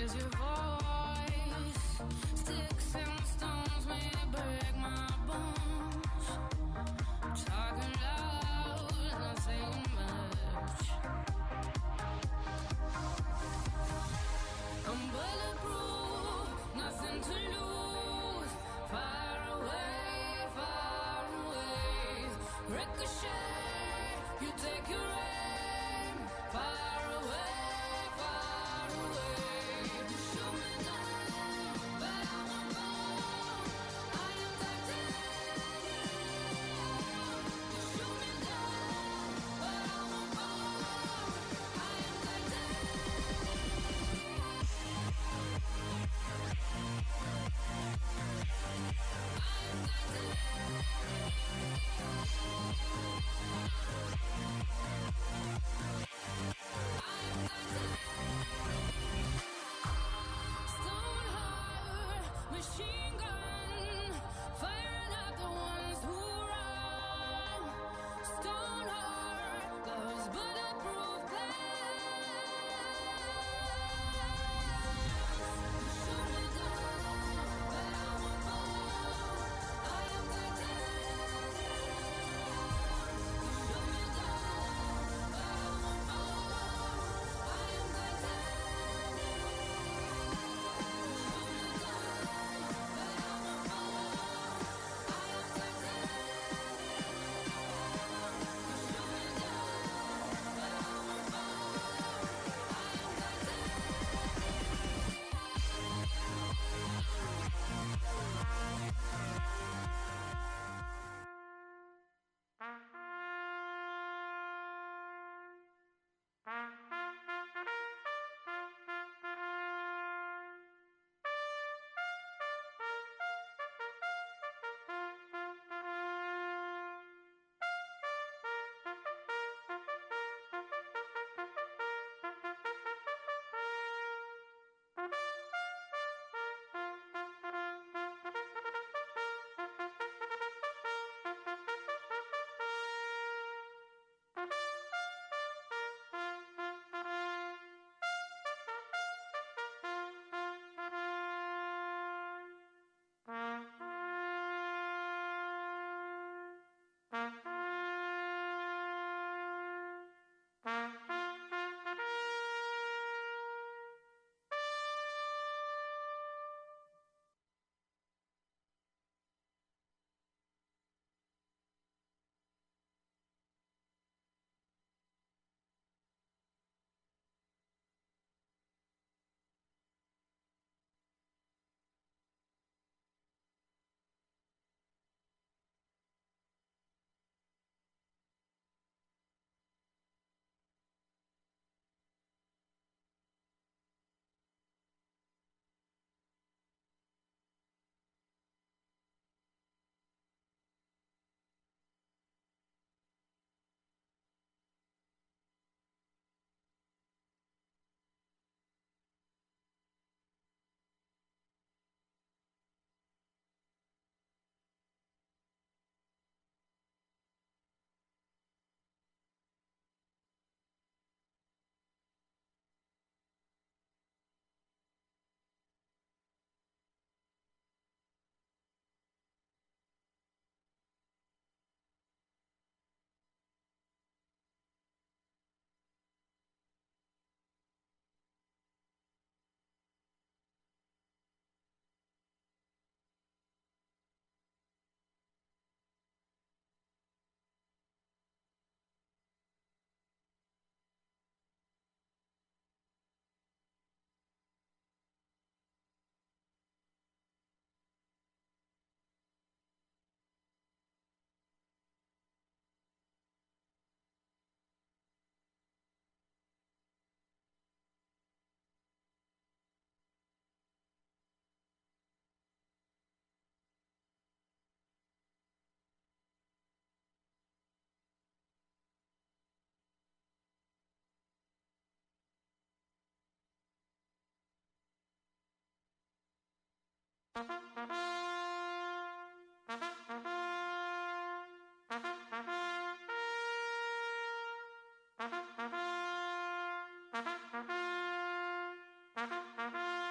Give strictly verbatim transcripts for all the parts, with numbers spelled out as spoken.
Thank you.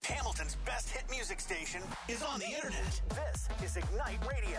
Hamilton's best hit music station is on the internet. This is Ignite Radio.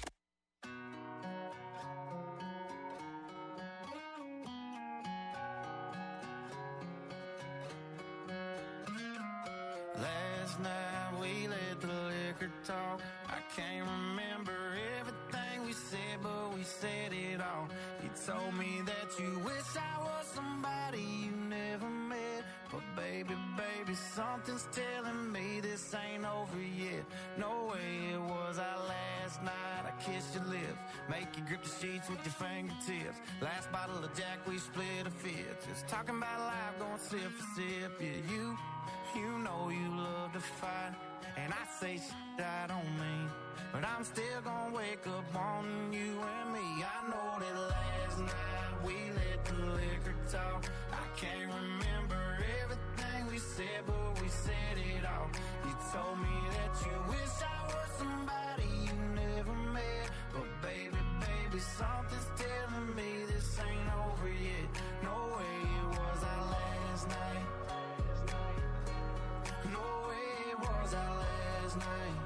Last night we let the liquor talk. I can't remember everything we said, but we said it all. You told me that you wish I was somebody you never met. But baby, baby, something's telling me this ain't over yet. No way it was our last night. I kissed your lips, make you grip the sheets with your fingertips. Last bottle of Jack, we split a fifth. Just talking about life, going sip for sip. Yeah, you, you know you love to fight, and I say shit I don't mean, but I'm still gonna wake up wanting you and me. I know that last night we let the liquor talk. I can't remember everything we said, but we said it all. You told me that you wish I was somebody you never met. But baby, baby, something's telling me this ain't over yet. No way it was our last night. No way it was our last night.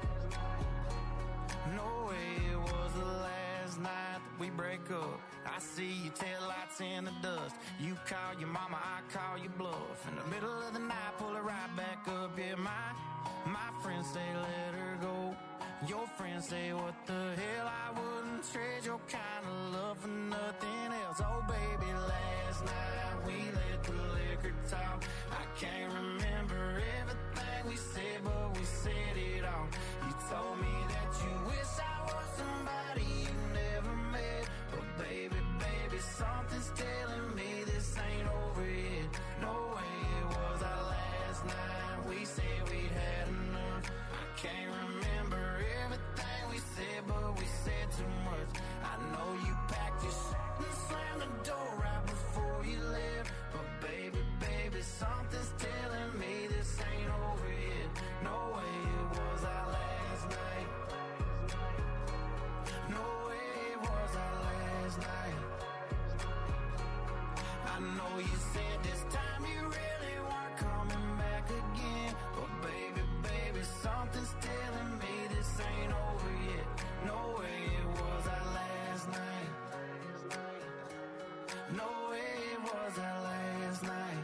No way it was the last night that we break up. I see your taillights in the dust. You call your mama, I call your bluff. In the middle of the night, pull it right back up. Yeah, my, my friends say let her go. Your friends say what the hell, I wouldn't trade your kind of love for nothing else. Oh baby, last night we let the liquor talk. I can't remember everything we said, but we said it all. You told me that you wish I was somebody you never met. But baby, baby, something's telling me this ain't over yet. No way it was our last night. We said we'd had enough. I can't remember everything we said, but we said too much. I know you packed your shit and slammed the door right before you left. But baby, baby, something's telling me this ain't over yet. No way it was our last night. No way it was our last night. I know you said this time you really weren't coming back again. But baby, baby, something's telling me this ain't over yet. No way it was our last night. No way it was our last night.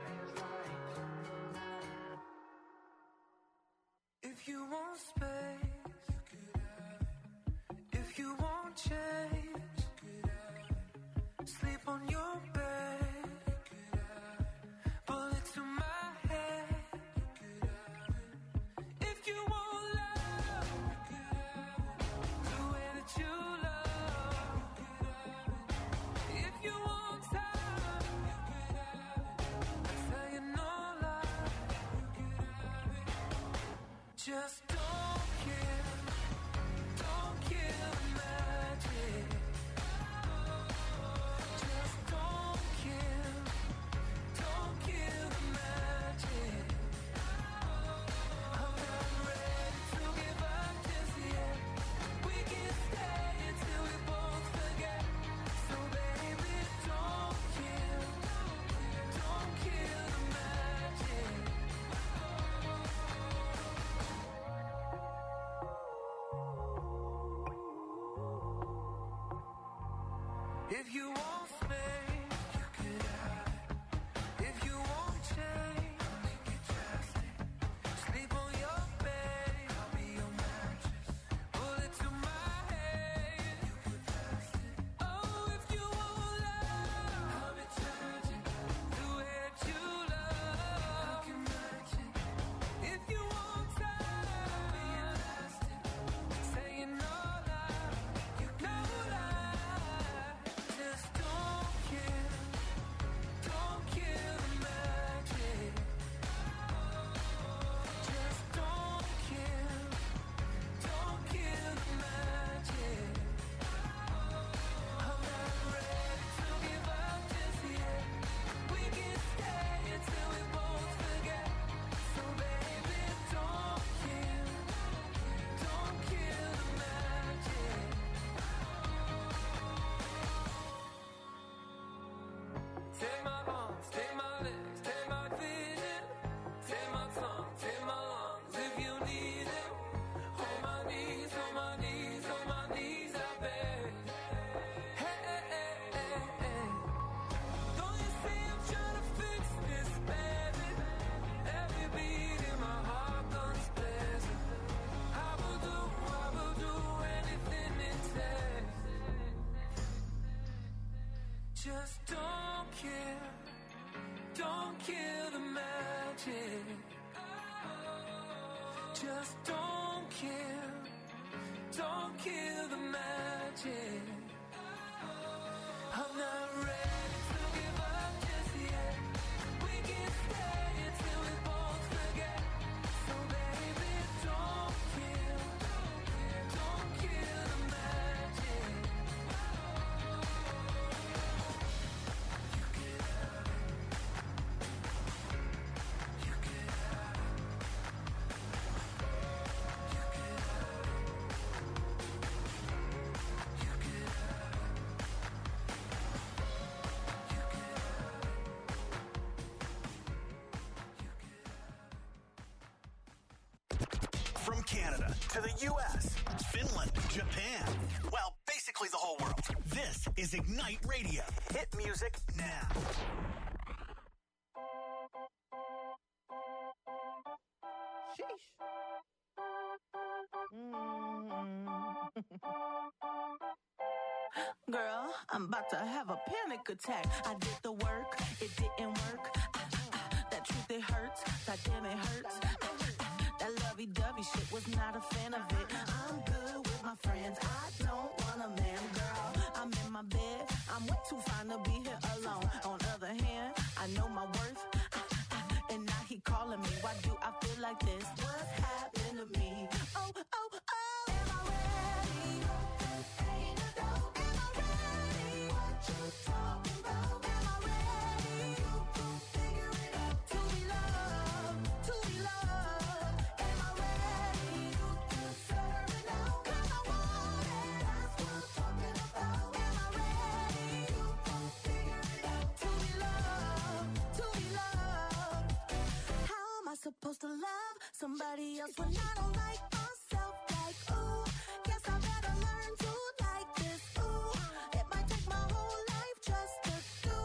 If you want space, you could have it. If you want change, you could have it. Sleep on your bed, you could have it. Bullet to my head, you could have it. If you want love, you could have it. The way that you love, you could have it. If you want time, you could have it. I tell you no lie, you could have it. Just don't kill, don't kill the magic. Just don't kill, don't kill the magic. I'm not ready to give up just yet. We can stay until we both forget. So baby, don't kill, don't kill the magic. If you want space, you could have it. If you want change, I'll make it drastic. Sleep on your bed, I'll be your mattress. Bullet to my head, you could pass it. Oh, if you want love, I'll be tragic. The way that you love, I can match it. If you want time, I'll be elastic. Saying no lie, you no lie. Just don't just don't kill, don't kill the magic. I'm not ready to give up just yet. We can stay until we both forget. So baby, don't kill, don't kill the magic. You can have it. You can have it. You can have it. You can have it. From Canada to the U S, Finland, Japan, well, basically the whole world. This is Ignite Radio. Hit music now. Sheesh. Mm. Girl, I'm about to have a panic attack. I did the work, it didn't work. Ah, ah, that truth, it hurts. God damn, it hurts. Ah, ah, that lovey-dovey shit, was not a fan of it. I'm good with my friends. I don't want a man, girl. I'm in my bed. I'm way too fine to be here alone. On the other hand, I know my worth. Ah, ah, and now he calling me. Why do I feel like this? What's happened to me? Oh, oh, oh. Am I ready? Ain't a dope. Am I ready? What you talking about? Am I ready? You can figure it out. To be loved, to be loved. Am I ready? You deserve it now. 'Cause I want it. That's what I'm talking about. Am I ready? You can figure it out. To be loved, to be loved. How am I supposed to love somebody else when I don't like myself? Like, ooh, guess I better learn to like this. Ooh, it might take my whole life just to do.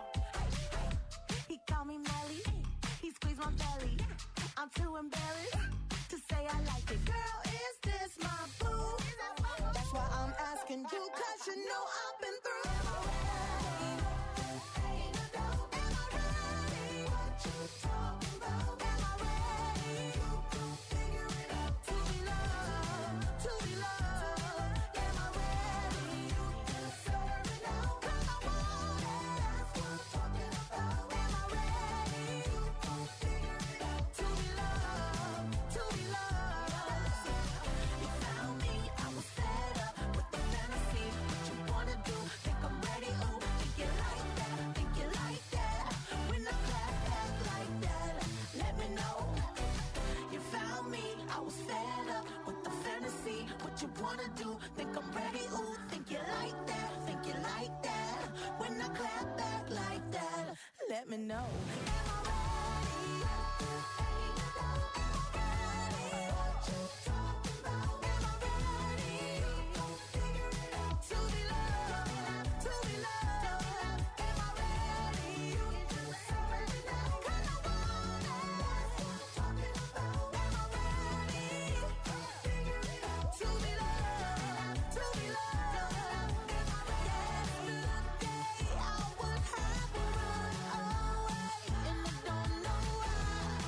He called me Melly, he squeezed my belly. I'm too embarrassed to say I like it. Girl, is this my boo? That's why I'm asking you, 'cause you know I've been through. Am I ready? Ain't a doubt. Am I ready? What you talking about? Am I ready? You can figure it out. To be loved, to be loved. Am I ready? You deserve it now. 'Cause I want it. That's what I'm talking about. Am I ready? You can figure it out. To be loved, to be loved. You found me, I was fed up with the fantasy. What you wanna do? Think I'm ready? Ooh, think you like that? Think you like that? When I clap back like that, let me know. You found me, I was fed up with the fantasy. What you wanna do? Think I'm ready? Ooh, think you like that? Think you like that? When I clap back like that, let me know. Am I ready? Ain't a doubt. Am I ready? What you talking about? Am I ready? You gon' figure it out. To be loved, to be loved. Am I ready? You deserve it now. 'Cause I want it. That's what I'm talking about. Am I ready? Figure it out. To be loved, to be loved. Am I ready? Yesterday I would have run away, and I don't know why.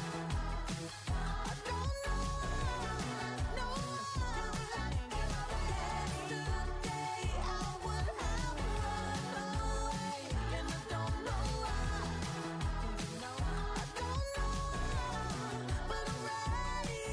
I don't know why. No. Yesterday I would have run away, and I don't know why. I don't know why, but I'm ready.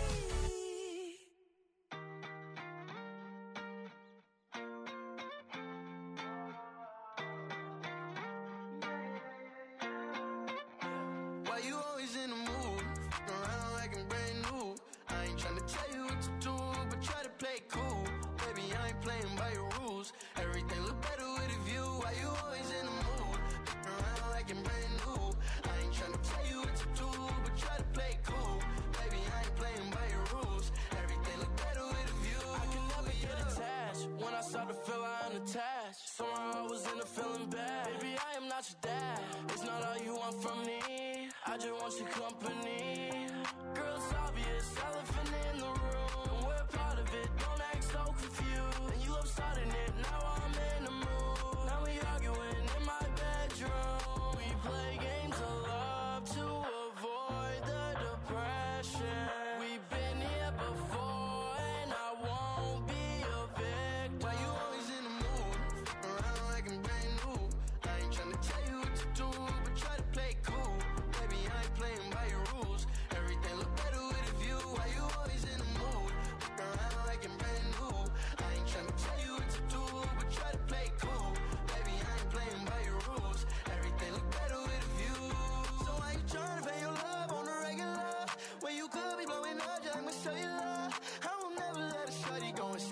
Why you always in the mood? Around like I'm brand new. I ain't tryna tell you what to do, but try to play cool. Baby, I ain't playing by your rules. Everything look better with a view. Why you always in the mood? Around like I'm brand new. I ain't tryna tell you what to do, but try to play cool. Baby, I ain't playing by your rules. Everything look better with a view. I can never get attached. When I start to feel I'm attached, somehow I was in a feeling bad. Baby, I am not your dad. It's not all you want from me. I just want your company. Girl, it's obvious, elephant in the room. And we're part of it, don't act so confused. And you love starting it, now I'm in the mood. Now we arguing in my bedroom. We play games of love to avoid the depression. We've been here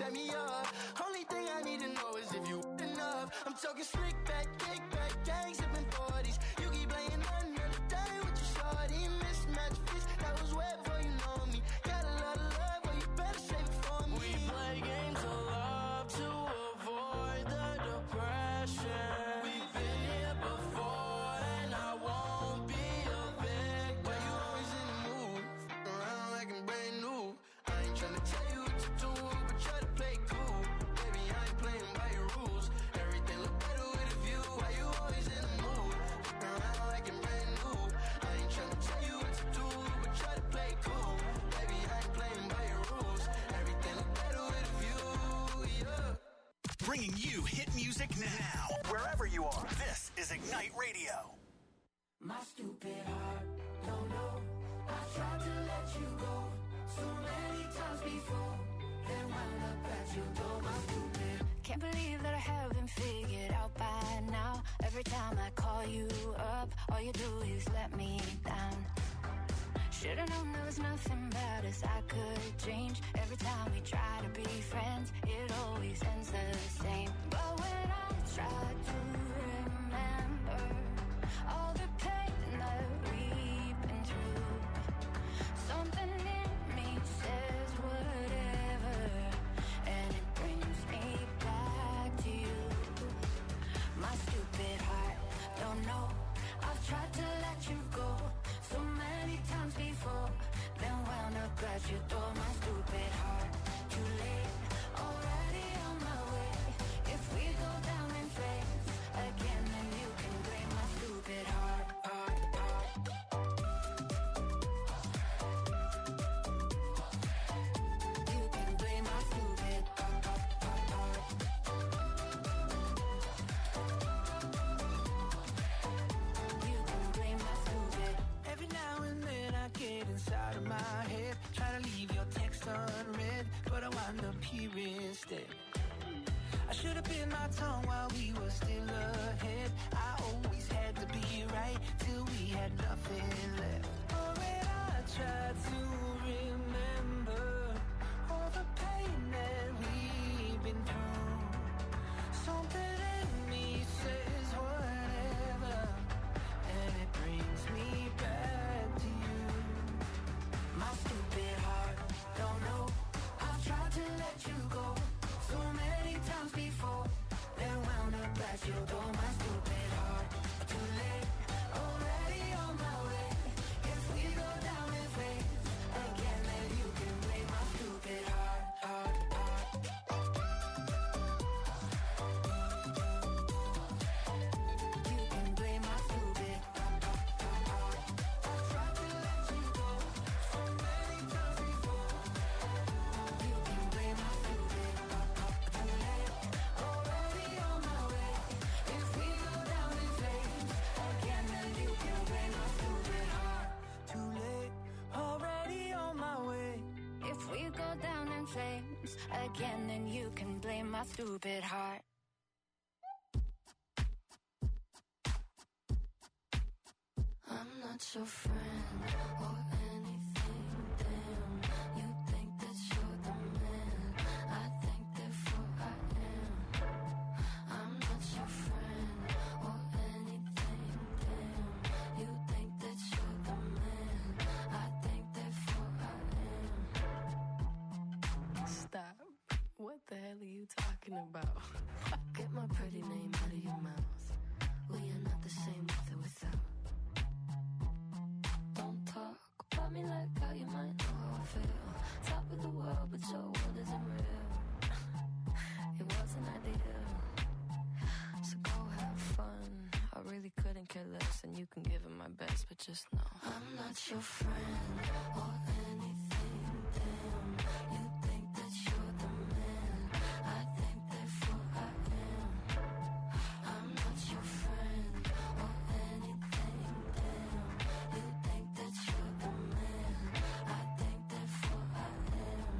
light me up. Only thing I need to know is if you enough. I'm talking slick back, kick back, gang sipping forties. You keep playing another day with your shorty. Mismatch fist, that was wet before you know me. Got a lot of love, but you better save it for me. We play games of love to avoid the depression. We've been here before and I won't be a victim. Why you always in the mood? Fuck around like I'm brand new. I ain't tryna tell you what to do, but try to play cool. Baby, I ain't playing by your rules. Everything look better with a view. Why you always in the mood? Fuck around like I'm brand new. I ain't tryna tell you what to do, but try to play cool. Baby, I ain't playing by your rules. Everything look better with a view, yeah. Bringing you hit music now. Wherever you are, this is Ignite Radio. My stupid heart, don't know. I tried to let you go so many times before. Then wound up at your door, my stupid. Can't believe that I haven't figured out by now. Every time I call you up, all you do is let me down. Should've known there was nothing about us I could change. Every time we try to be friends, it always ends the same. But when I try to remember all the pain that we've been through, something in me says whatever, and it brings me back to you. My stupid heart, don't know. I've tried to let you go so many times before, then wound up at your door. My stupid heart, too late, already on my way. If we go down in flames again, then you can blame my stupid heart, heart, heart. You can blame my stupid heart, heart, heart, You can blame my stupid. Every now and then I get inside of my head, try to leave your text unread, but I wind up here instead. I should have bit my tongue while we were still ahead. I always had to be right till we had nothing left. Oh, when I tried to remember all the pain that we've been through, something in me says whatever, and it brings me back to you. My stupid heart, don't know. I've tried to let you go so many times before, then wound up at your door. My stupid heart, too late, already on my way. If we go down in flames again, then you can blame my stupid heart, heart, heart. You can blame my stupid heart, heart, heart. I've tried to let you go so many times before. You can blame my stupid heart, heart. Too late, already on my way. If we go down in flames again, then you can blame my stupid heart. Too late, already on my way. If we go down in flames again, then you can blame my stupid heart. I'm not your friend or anything, damn. You think that you're the man, I think therefore I am. I'm not your friend or anything, damn. You think that you're the man, I think therefore I am. Stop. What the hell are you talking about? Get my pretty name out of your mouth. We are not the same with or without. Don't talk about me like how you might know how I feel. Top of the world, but your world isn't real. It wasn't ideal. So go have fun. I really couldn't care less, and you can give it my best, but just know I'm not your friend or anything, damn. You think that you're the man, I think therefore I am. I'm not your friend or anything, damn. You think that you're the man, I think therefore I am.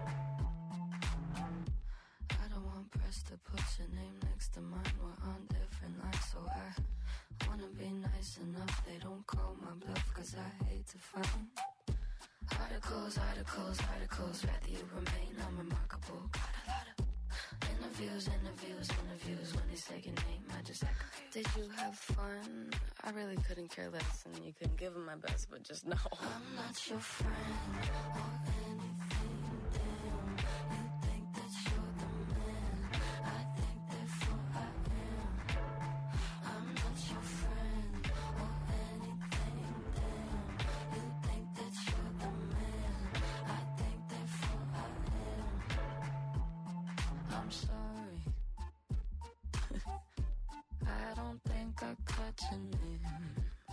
I don't want press to put your name next to mine. We're on different lines, so I wanna be nice enough. They don't call my bluff, cause I hate to find articles, articles, articles. Rather you remain unremarkable. Got a lot of interviews, interviews, interviews. When they say your name, I just act confused. Did you have fun? I really couldn't care less, and you couldn't give him my best, but just know I'm not your friend or anything. Damn, you think that you're the man. I think therefore I am. I'm not your friend or anything. Damn, you think that you're the man. I think therefore I am. I'm sorry. I don't think I cut your name.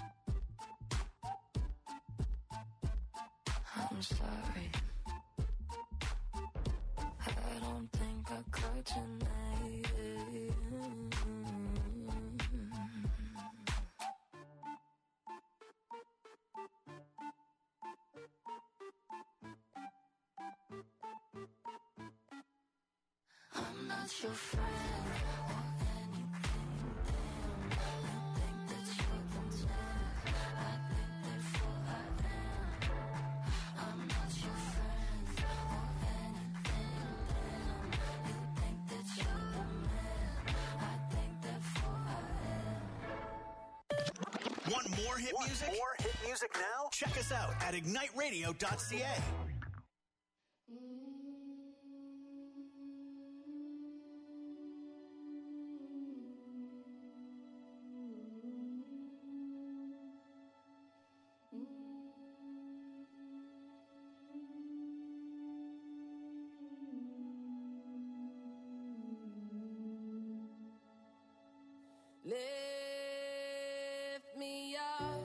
I'm sorry. I don't think I caught your name. I'm not your friend or anything. Damn, you think that you're the man. I think therefore I am. I'm not your friend or anything. Damn, you think that you're the man. I think therefore I am. Want more hit Want music? more hit music now? Check us out at ignite radio dot c a. Lift me up,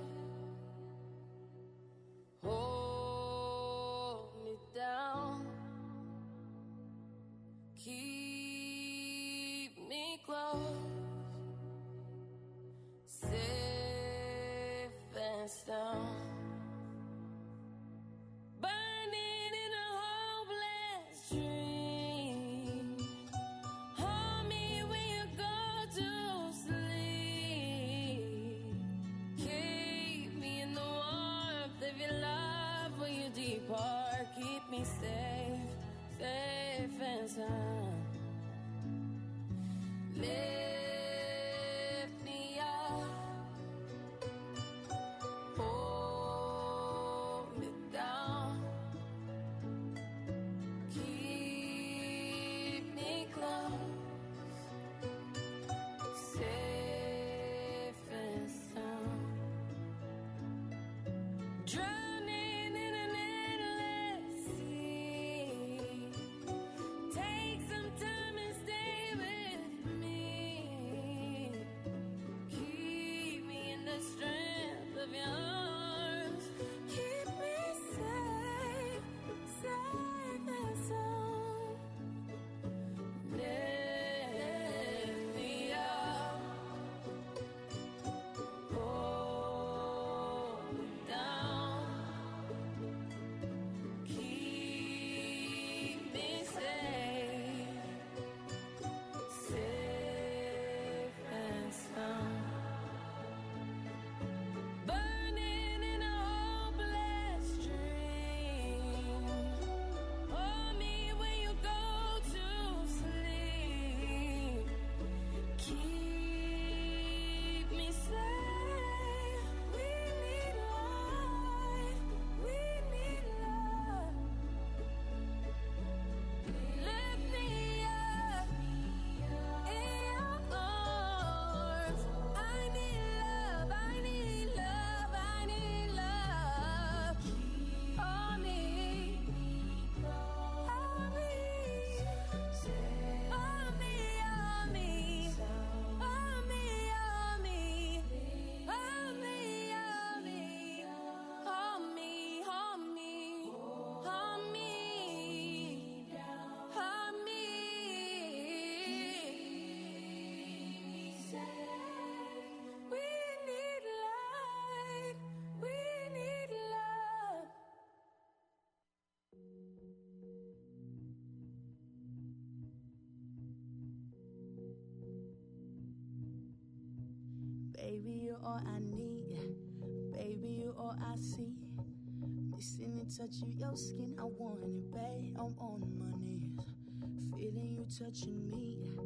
hold me down, keep me close, safe and sound. Burning in a hopeless dream. Hold me when you go to sleep. Keep me in the warmth of your love when you depart. Keep me safe, safe and sound. Lift me up, hold me down, keep me close, safe and sound. Drowning in an endless sea. Take some time and stay with me. Keep me in the strength of your arms. Keep me safe, safe and sound. Lift me up, hold me down, keep me safe, safe and sound. Burning in a hopeless dream. Hold me when you go to sleep. Keep me safe. We need life. We need love. Lift me up in your arms. I need love. I need love. I need love. Hold me. Hold me. Hold me. Hold me. Hold me. Hold me. Hold me. Hold me. Hold me. Hold me. Hold me. We need light. We need love. Baby, you're all I need. Baby, you're all I see. Missing the touch of your skin, I want it, babe. I'm on my knees. Feeling you touching me.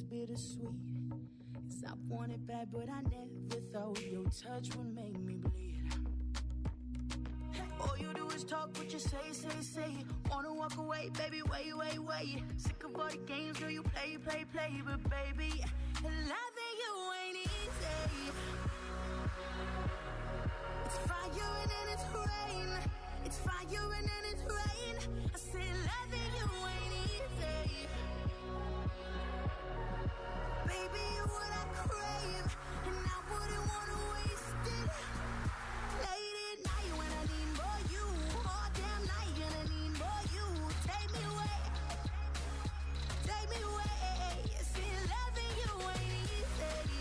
bittersweet. Cause I want it bad, but I never thought your touch would make me bleed. All you do is talk what you say, say, say. Wanna walk away, baby, wait, wait, wait. Sick of all the games, girl, you play, play, play. But baby, loving you ain't easy. It's fire and then it's rain. It's fire and then it's rain. I said loving you ain't easy. Baby, you're what I crave, and I wouldn't wanna waste it. Late at night when I need more you, all damn night gonna need more you. Take me away, take me away. See, loving you ain't easy,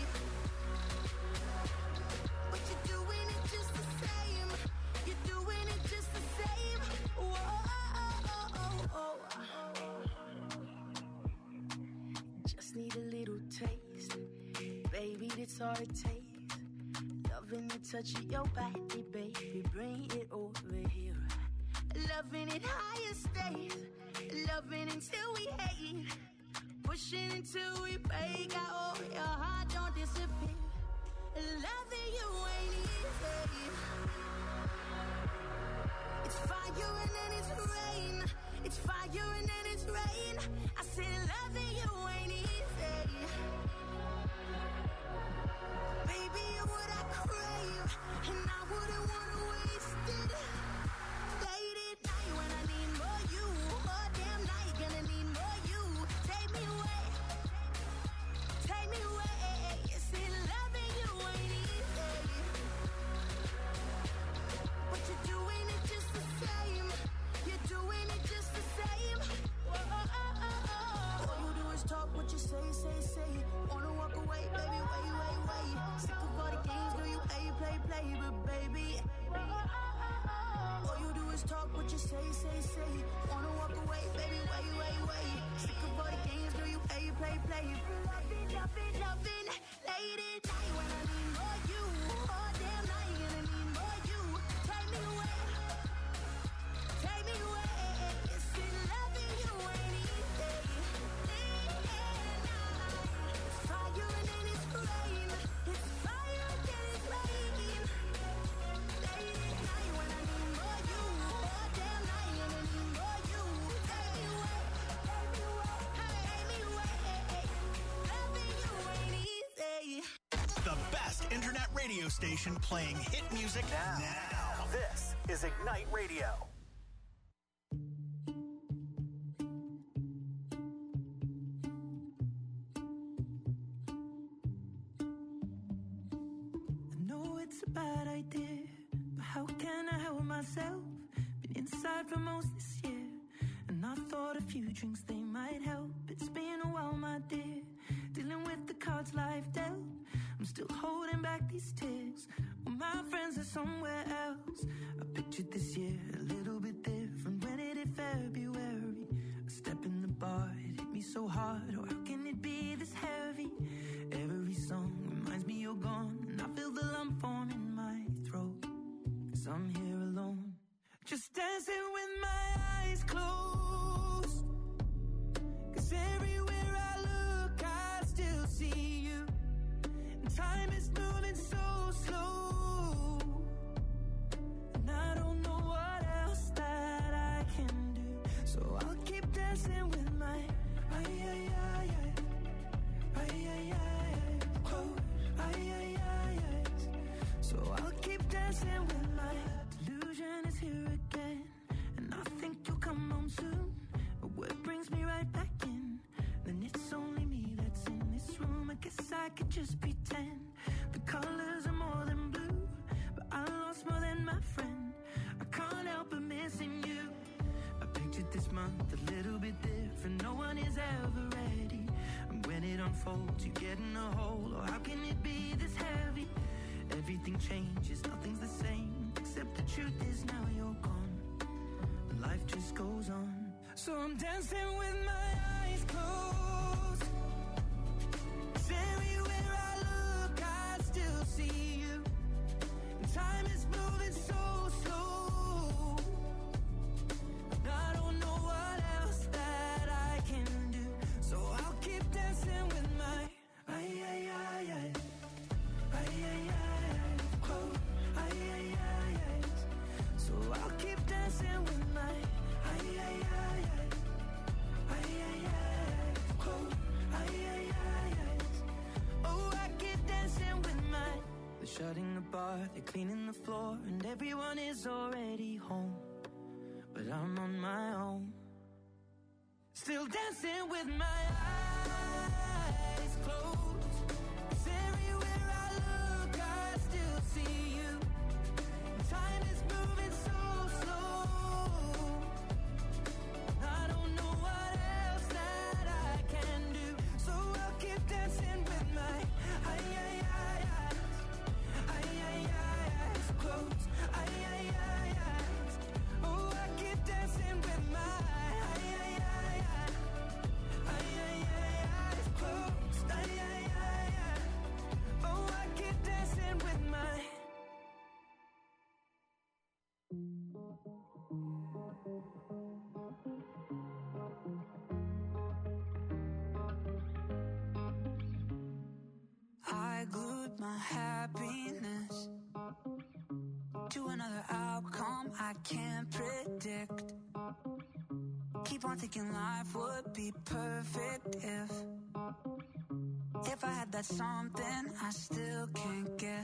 but you're doing it just the same. You're doing it just the same. Whoa, just need a little taste, baby, that's all it takes. Loving the touch of your body, baby, bring it over here. Loving it higher stays, loving until we hate, pushing until we break. I hope your heart don't disappear. Loving you ain't easy. It's fire and then it's rain. It's fire and then it's rain. I said loving you ain't easy. Baby, you're what I crave, and I wouldn't wanna waste it. Late at night when I need more you, all damn night gonna need more you. Take me away, take me away. See, loving you ain't easy, but you're doing it just the same. You're doing it just the same. Whoa, all you do is talk what you say, say, say. Wanna walk away, baby, wait, wait, wait. Sick of all the games, girl, you play, play, play. But baby, all you do is talk what you say, say, say. Wanna walk away, baby, wait, wait, wait. Sick of all the games, girl, you play, play, play. Loving, loving, loving. Late at night when I need more you, all damn night gonna need more you. Take me away, take me away. See, loving you ain't easy. It's fire and then it's rain. It's fire and then it's rain. Late at night when I need more you, all damn night gonna need more you. Take me away, take me away, take me away. Loving you ain't easy. The best internet radio station playing hit music now. now. This is Ignite Radio. I know it's a bad idea, but how can I help myself? Been inside for most this year, and I thought a few drinks they might help. It's been a while, my dear, dealing with the cards life dealt. I'm still holding back these tears, well, my friends are somewhere else. I pictured this year a little bit different. When it hit February, a step in the bar, it hit me so hard. Oh, how can it be this heavy? Every song reminds me you're gone, and I feel the lump form in my throat, 'cause I'm here alone, just dancing with my eyes closed. 'Cause everywhere I look, I still see you. And time is moving so slow, and I don't know what else that I can do. So I'll keep dancing with my ay ay ay ay ay ay ay oh ay ay ay ay. So I'll keep dancing with my delusion is here again, and I think you'll come home soon. But what brings me right back in? Then it's only me that's in this room. I guess I could just pretend the colors are more than blue, but I lost more than my friend. I can't help but missing you. I pictured this month a little bit different. No one is ever ready, and when it unfolds, you get in a hole. Oh, how can it be this heavy? Everything changes, nothing's the same, except the truth is now you're gone. Life just goes on. So I'm dancing with my eyes closed. 'Cause everywhere I look, I still see you. And time is moving so slow, and I don't know what else that I can do. So I'll keep dancing with my dancing with my ay ay ay ay ay ay ay close ay ay ay ay. Oh, I get dancing with my. They're shutting the bar, they're cleaning the floor, and everyone is already home. But I'm on my own, still dancing with my eyes closed. 'Cause everywhere I look, I still see you. Time is moving so slow. I don't know what else that I can do, so I'll keep dancing with my ay ay ay eyes, ay ay ay eyes closed, ay ay ay eyes. Oh, I keep dancing with my ay ay ay ay, ay ay ay eyes closed, ay ay ay ay. Oh, I keep dancing with my. I glued my happiness to another outcome I can't predict. Keep on thinking life would be perfect if If I had that something I still can't get.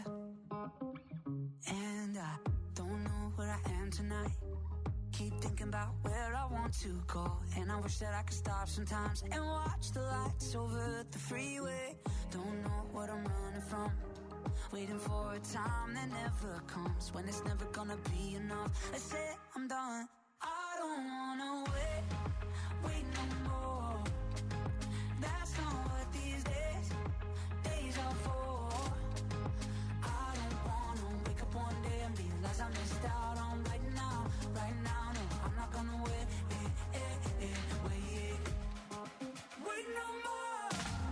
And I don't know where I am tonight. Keep thinking about where I want to go, and I wish that I could stop sometimes and watch the lights over the freeway. Don't know what I'm running from, waiting for a time that never comes, when it's never gonna be enough. I say I'm done. I don't wanna wait, wait no more. That's not what these days, days are for. I don't wanna wake up one day and realize I missed out on right now, right now. No, I'm not gonna wait, eh, eh, eh, wait, wait no more.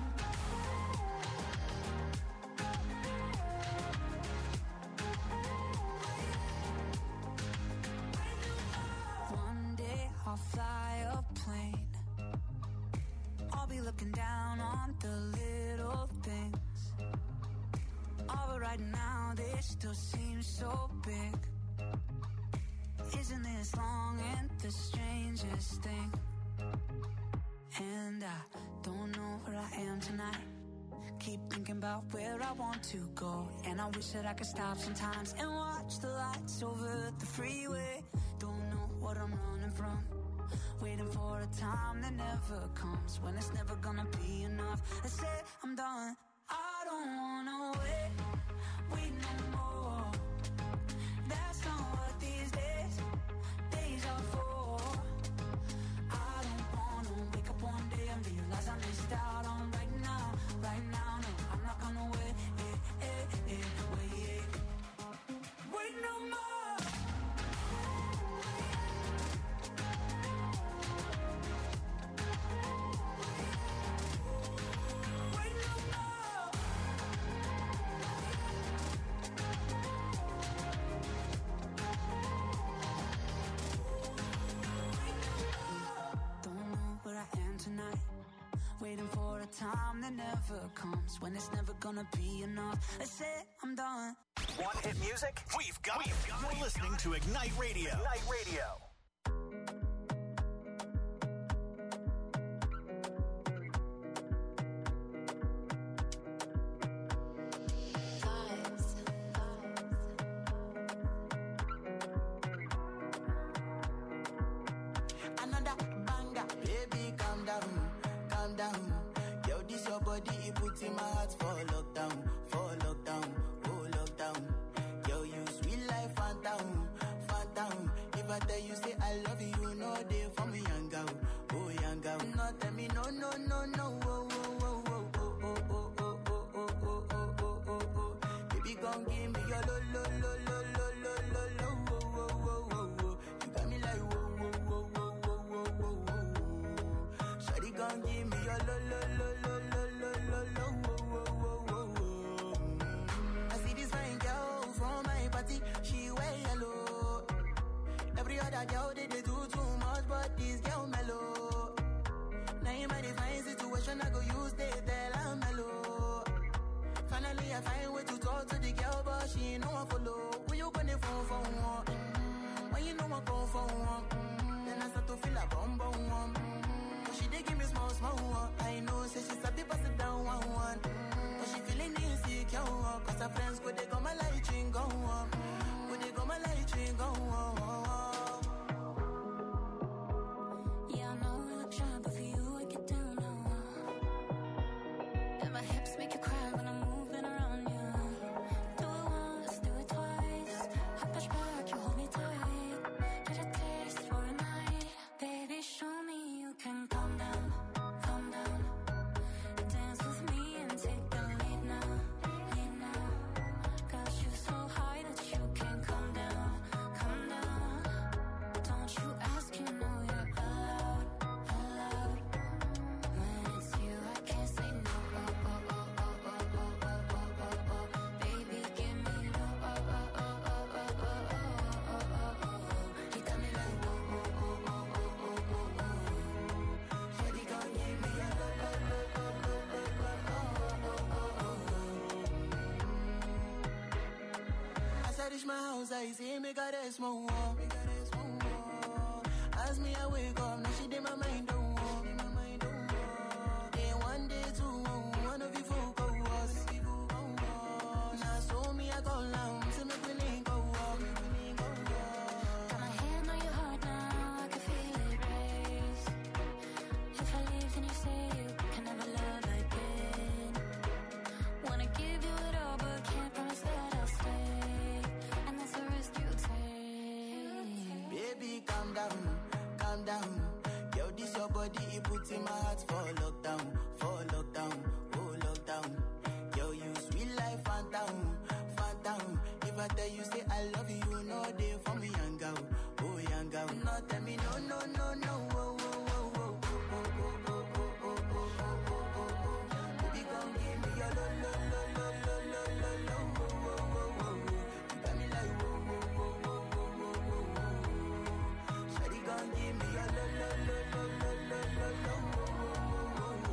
One day I'll fly a plane. I'll be looking down on the little things. Oh, but right now they still seem so big. Isn't this long and the strangest thing? And I don't know where I am tonight. Keep thinking about where I want to go, and I wish that I could stop sometimes and watch the lights over the freeway. Don't know what I'm running from, waiting for a time that never comes, when it's never gonna be enough. I say I'm done. I don't wanna wait, wait no more. That's not what these days, days are for. I don't wanna wake up one day and realize I missed out on right now, right now. No, I'm not gonna wait, eh, eh, eh, wait, wait no more. Wait no more. Don't know where I am tonight, waiting for a time that never comes, when it's never gonna be enough. I say I'm done. Want hit music? We've got it. You're listening to Ignite Radio. Ignite Radio. Another banger, baby, calm down, calm down. Yo, this your body, it puts in my heart for lockdown, for lockdown, oh lockdown. Yo, you sweet life, phantom, phantom. If I tell you say I love you, no day for me, young girl, oh young girl. No tell me no, no, no, no, oh, oh, oh, oh, oh, oh, oh, oh, oh, oh, oh, oh, oh, oh. Baby, gon' give me your lo, lo, lo, lo, lo, lo, lo, lo, oh, oh, oh, oh, oh. You got me like whoa, whoa, whoa, whoa, whoa, whoa, whoa, whoa. Shawty gon' give me your lo, lo, lo, lo, lo, lo, lo, lo, oh, oh, oh, oh, oh. I see this fine girl from my party, she wear yellow. Every other girl they, they do too much, but this girl mellow. Now in my divine situation, I go use they tell I'm mellow. Finally I find way to talk to the girl, but she ain't no one follow. Who you gonna phone for one? When you know I go for one, mm-hmm. then I start to feel a bum bum one. Mm-hmm. But she dey give me small small one. I know, say she's happy pass it down one one. Mm-hmm. But she feeling insecure, cause her friends go they go my light ring go on. Go they go my light ring go on. Yeah, I know we look shy, but for you I get down now. And my hips make you cry when I'm moving around you. Do it once, do it twice. I push back, you hold me tight. Get a taste for a night. Baby, show me you can calm down, calm down. Dance with me and take the lead now, lead now. Got you so high that you can't come down, come down. Don't you ask, you know you're allowed, allowed. When it's you, I can't say no. Oh, oh, oh, oh, oh, oh, oh, oh, oh, oh. Baby, give me low. Oh, oh, oh, oh, oh, oh, oh, oh, oh, oh. He got me like whoa, whoa, whoa, whoa, whoa, whoa, whoa, whoa. Shawty gon' give me a low, low, low, low, low, low, low, oh, oh, oh, oh. As I reach my house, I see me got a small wall. As me I wake up, now she did my mind don't walk. Then one day two, one of you folk go was. Now so me I go down, see me willing go walk. Got my hand on your heart now, I can feel it race. If I leave, then you say you can never love again. Wanna give you it all, but can't promise that I'll stay. And that's the risk you take. Baby, calm down, calm down. Yo, this your body, it puts in my heart for lockdown, for lockdown, oh lockdown. Yo, you sweet life, phantom, phantom. If I tell you say I love you, you know they for me, young girl, oh young girl. No, tell me no, no, no, no, oh, oh, oh, oh, oh, oh, oh, oh, oh, oh, oh, oh, oh. Baby, gon' give me your lo, lo, lo, lo, lo, lo, lo, lo, oh, oh, oh, oh, oh. You got me like whoa, whoa, whoa, whoa, whoa, whoa, whoa, whoa. Shawty gon' give me your lo, lo, lo, lo, lo, lo, lo, lo, oh, oh, oh, oh, oh.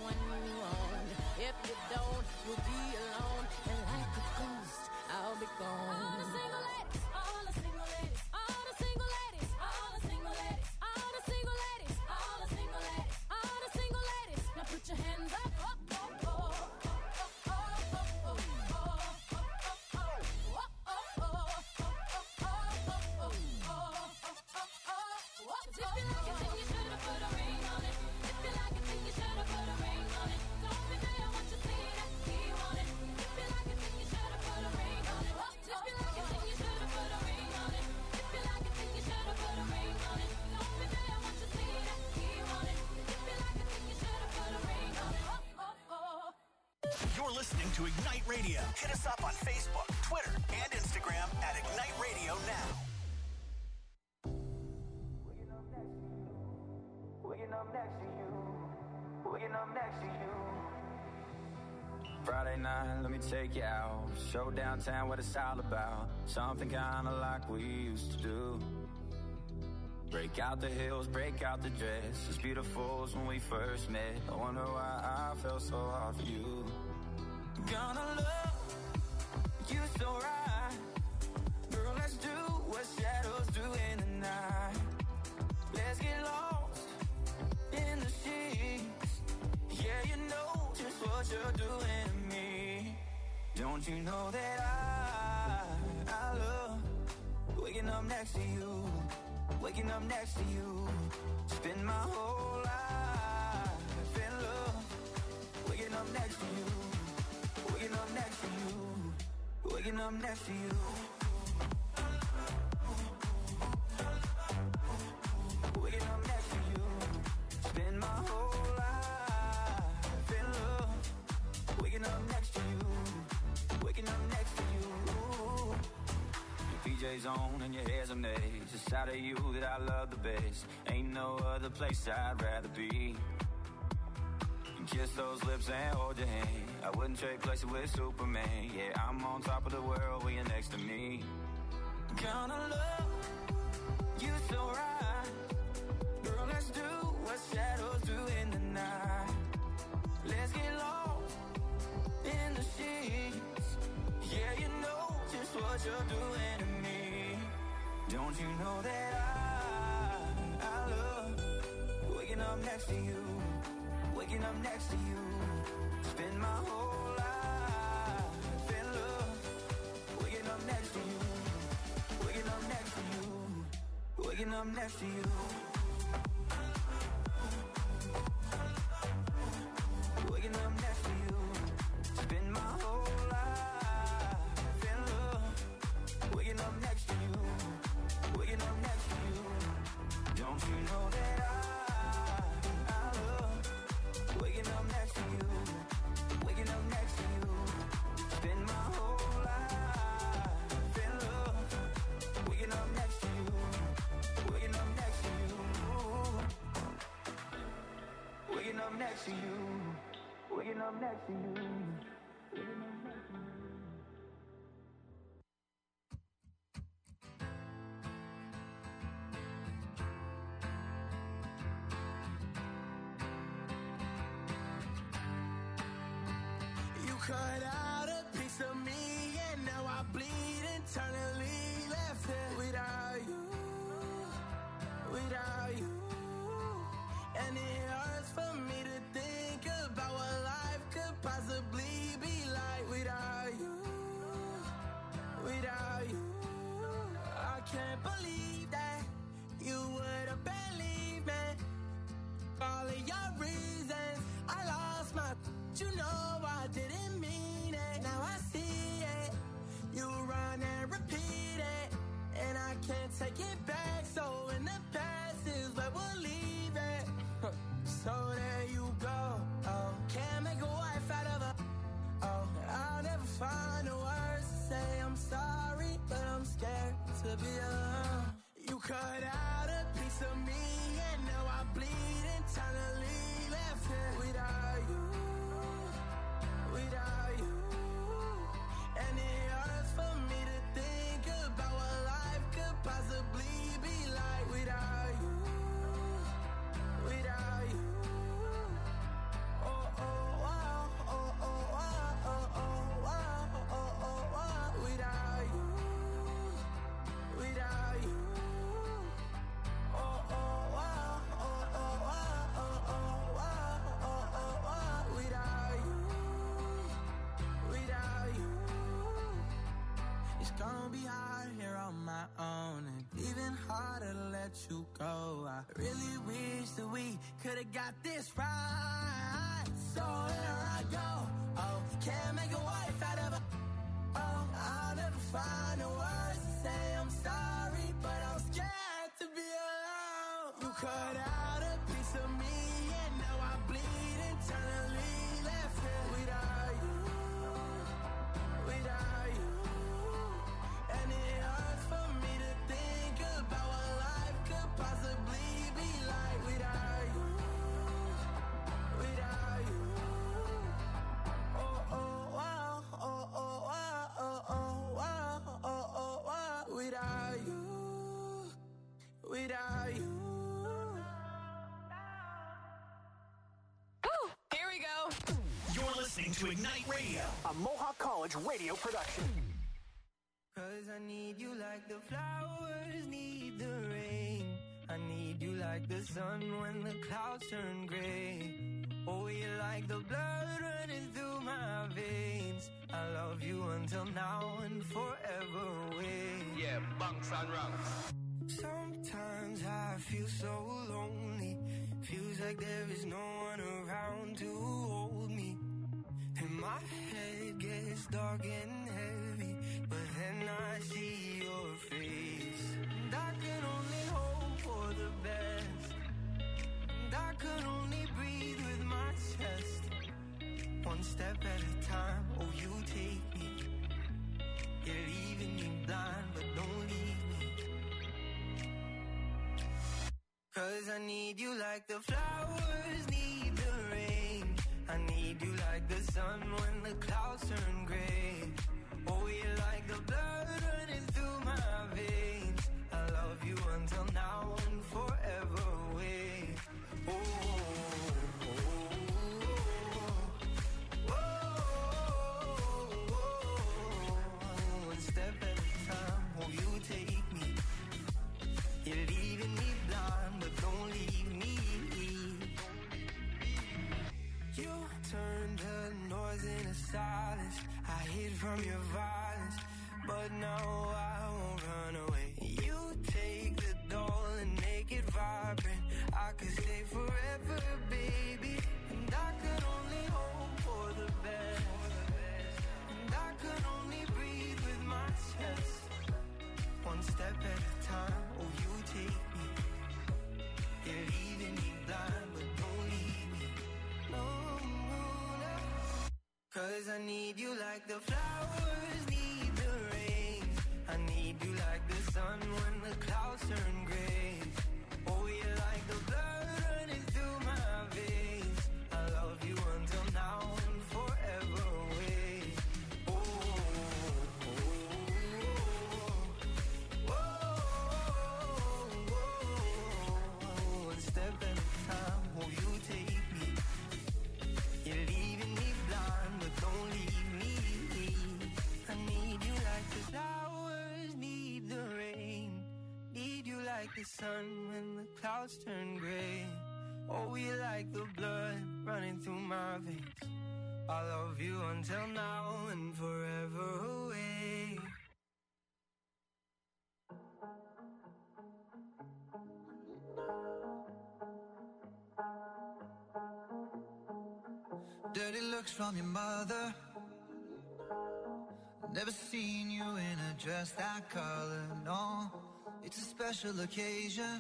someone you own. If you don't, you'll be alone. And like a ghost, I'll be gone. All the single ladies, all the single ladies, all the single ladies, all the single ladies, all the single ladies, all the single ladies, all the single ladies. Now put your hands up, up, up, up. You're listening to Ignite Radio. Hit us up on Facebook, Twitter, and Instagram at Ignite Radio Now. Waking up next to you. Waking up next to you. Friday night, let me take you out. Show downtown what it's all about. Something kinda like we used to do. Break out the heels, break out the dress. As beautiful as when we first met. I wonder why I felt so hard for you. Gonna love you so right. Girl, let's do what shadows do in the night. Let's get lost in the sheets. Yeah, you know just what you're doing to me. Don't you know that I, I love waking up next to you. Waking up next to you. Spend my whole life in love. Waking up next to you. Waking up next to you. Waking up next to you. Waking up next to you. Spend my whole life in love. Waking up next to you. Waking up next to you. Your P J's on and your hair's a maze. It's the side of you that I love the best. Ain't no other place I'd rather be. Kiss those lips and hold your hand. I wouldn't trade places with Superman. Yeah, I'm on top of the world when you're next to me. Gonna love you so right. Girl, let's do what shadows do in the night. Let's get lost in the sheets. Yeah, you know just what you're doing to me. Don't you know that I, I love waking up next to you. Waking up next to you. Spend my whole life in love. Waking up next to you. Waking up next to you. Waking up next to you. Waking up next to you. Spend my whole life in love. Waking up next to you. Waking up next to you. Don't you know that I waking up next to you, waking up next to you, spend my whole life in love, waking up next to you, waking up next to you, waking up next to you, waking up next to you, waking up next to you. Cut out a piece of me and now I bleed internally. Left here without you, without you. And it hurts for me to think about what life could possibly be like without you, without you. I can't believe that you would have believed me. All of your reasons, I lost my, you know I didn't mean it. Now I see it. You run and repeat it, and I can't take it back. So in the past is where we'll leave it. So there you go. Oh, can't make a wife out of her. Oh, I'll never find the words to say I'm sorry, but I'm scared to be alone. You cut out a piece of me, and now I bleed internally. Left here without you, without you. And it hurts for me to think about what life could possibly be like without you, without you. Oh, oh, really wish that we could've got this right. So here I go. Oh, can't make a wife out of a. Oh, I'll never find the words to say I'm sorry, but I'm scared to be alone. You cut out a piece of me, and now I bleed internally. Left here without you, without you, and it hurts for me to think about what life could possibly be like without you, without you. Oh oh wow, oh oh wow, oh oh wow, oh oh wow, without you, without you. Woo! Here we go. You're listening to Ignite Radio, a Mohawk College radio production. Cause I need you like the flowers need the rain. I need you like the sun when the clouds turn gray. Oh, you're like the blood running through my veins. I love you until now and forever away. Yeah, bunks and rungs. Sometimes I feel so lonely. Feels like there is no one around to hold me. And my head gets dark and heavy, but then I see your face. And I can only hope for the best. And I can only breathe with my chest. One step at a time, oh you take me. You're leaving me blind, but don't leave me. Cause I need you like the flowers need the rain. I need you like the sun when the clouds turn gray. Oh, you're like the blood running through my veins. I love you until now and forever away. Oh, oh, oh, oh, oh, oh. One step at a time, oh, you take me. You're leaving me blind, but don't leave me. You turned the noise into silence. I hid from your violence, but now I won't run away. You take the doll and make it vibrant. I could stay forever, baby. And I could only hope for the best. And I could only breathe with my chest. One step at a time, oh you take me. You're leaving me blind, but don't leave me. No, no, no. Cause I need you like the flowers need the rain. I need you like the sun when the clouds turn gray. Oh, you're like the blood running through my veins. I love you until now and forever away. Oh, oh, oh, oh, oh, oh. One step at a time, oh, you take me. You're leaving me blind, but don't leave me. I need you like the flowers need the rain. Need you like the sun when the clouds turn gray. Oh, you're like the blood running through my veins. I love you until now and forever away. Dirty looks from your mother. Never seen you in a dress that color, no. It's a special occasion.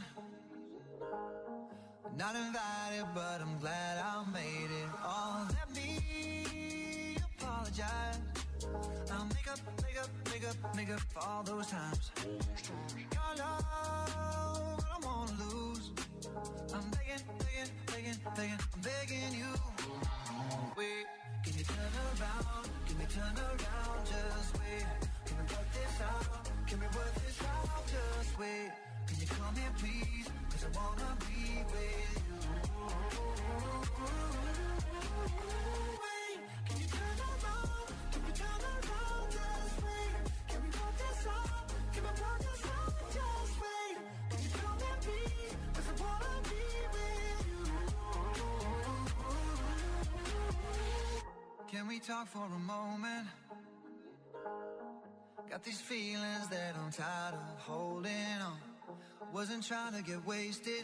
Not invited, but I'm glad I made it. Oh, let me apologize. I'll make up, make up, make up, make up for all those times. Your love, I don't wanna lose. I'm begging, begging, begging, begging, I'm begging you. Wait, can you turn around? Can we turn around? Just wait. Can we work this out? Can we work this out? Just wait. Can you come here, please? Cause I wanna be with you. Wait, can you turn around? Can we turn around? Just wait. Can we work this out? Can we work this out? Just wait. Can you come here, please? Cause I wanna be with you. Can we talk for a moment? Got these feelings that I'm tired of holding on. Wasn't trying to get wasted.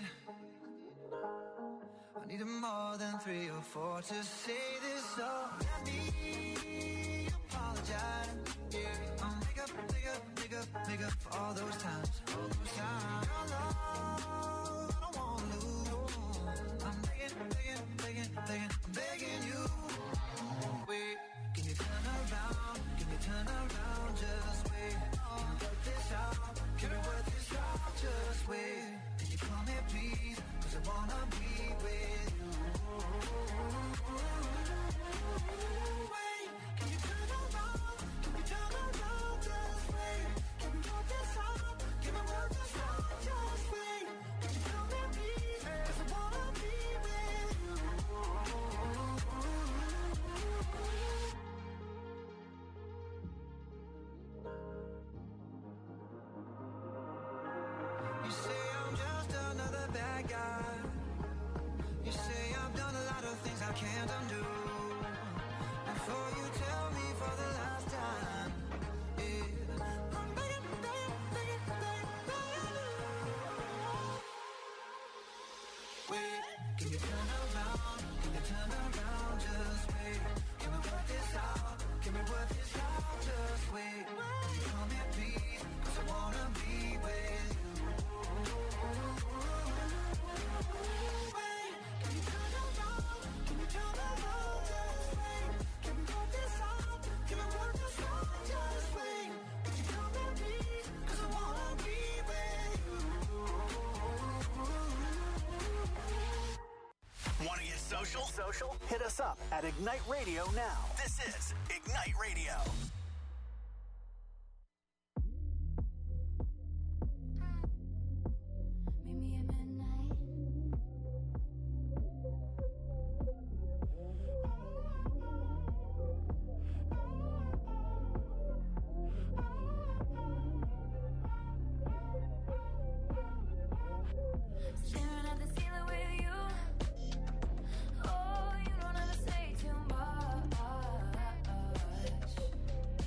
I needed more than three or four to say this, so let me apologize. Yeah, I'll make up, make up, make up, make up for all those times, all those times. Your love, I don't wanna lose. I'm begging, begging, begging, begging, I'm begging you. Wait, can you turn around? Can you turn around? Just wait. Can we work this out? Can we work this out? Just wait. Can you call me please? 'Cause I wanna be with you. Wait, can you turn around? Can we turn around? Just wait. Can we work this out? Can we work this out? Just wait. Can you call me please? 'Cause I wanna be with you. You say I'm just another bad guy. You say I've done a lot of things I can't undo. Before you tell me for the last time, yeah, I'm begging, begging, begging, begging, begging you. Wait, can you turn around? Can you turn around? Just wait. Can we work this out? Can we work this out? Just wait. Can you call me please? 'Cause I wanna be with you. Wait, can you turn around? Can you turn around? Just wait. Can we work this out? Can we work this out? Just wait. Can you call me please? 'Cause I wanna be with you. Want to get social? Social? Hit us up at Ignite Radio now. This is Ignite Radio. Meet me at midnight. Staring at the ceiling with you. Oh, you don't have to say too much.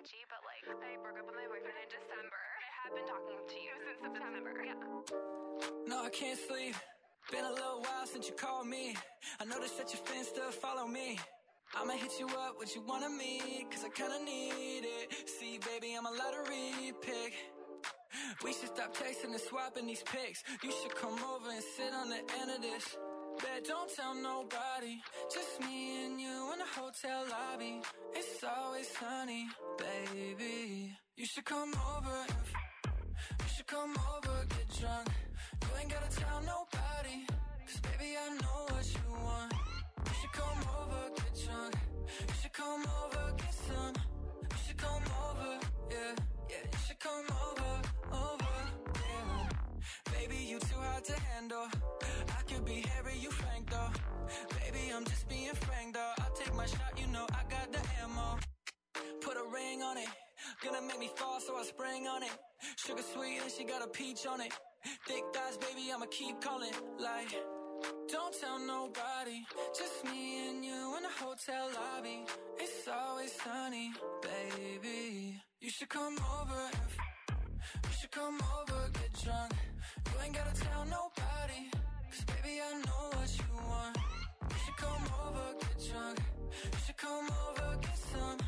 sketchy, but like, I broke up with my boyfriend in December. I have been talking to you since September. Yeah. No, I can't sleep. Been a little while since you called me. I noticed that your fans still follow me. I'ma hit you up, what you wanna meet, cause I kinda need it. See, baby, I'm a lottery pick. We should stop texting and swapping these pics. You should come over and sit on the end of this. Bet don't tell nobody, just me and you in the hotel lobby. It's always sunny, baby. You should come over, if, you should come over, get drunk. You ain't gotta tell nobody, cause baby I know what you want. You should come over, get drunk. You should come over, get some. You should come over, yeah, yeah. You should come over, over, yeah. Baby, you too hard to handle. I could be Harry, you Frank though. Baby, I'm just being frank though. I'll take my shot, you know I got the ammo. Put a ring on it. Gonna make me fall, so I spring on it. Sugar sweet and she got a peach on it. Thick thighs, baby, I'ma keep calling. Like, don't tell nobody, just me and you in the hotel lobby. It's always sunny, baby. You should come over, if, you should come over, get drunk. You ain't gotta tell nobody, cause baby I know what you want. You should come over, get drunk. You should come over, get some.